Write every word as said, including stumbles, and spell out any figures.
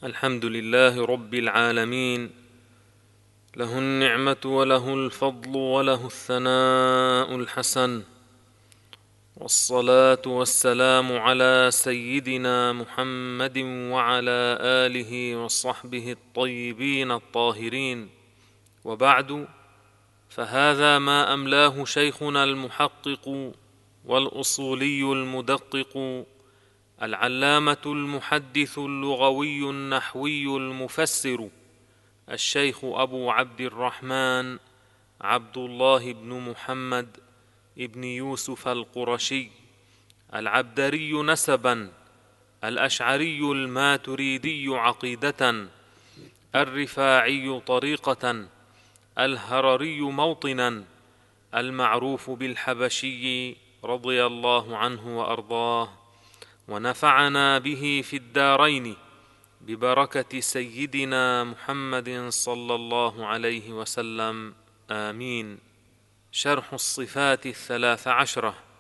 الحمد لله رب العالمين، له النعمة وله الفضل وله الثناء الحسن، والصلاة والسلام على سيدنا محمد وعلى آله وصحبه الطيبين الطاهرين. وبعد، فهذا ما أملاه شيخنا المحقق والأصولي المدقق العلامة المحدث اللغوي النحوي المفسر الشيخ أبو عبد الرحمن عبد الله بن محمد ابن يوسف القرشي العبدري نسبا، الأشعري الماتريدي عقيدة، الرفاعي طريقة، الهرري موطنا، المعروف بالحبشي، رضي الله عنه وأرضاه، ونفعنا به في الدارين ببركة سيدنا محمد صلى الله عليه وسلم، آمين. شرح الصفات الثلاث عشرة.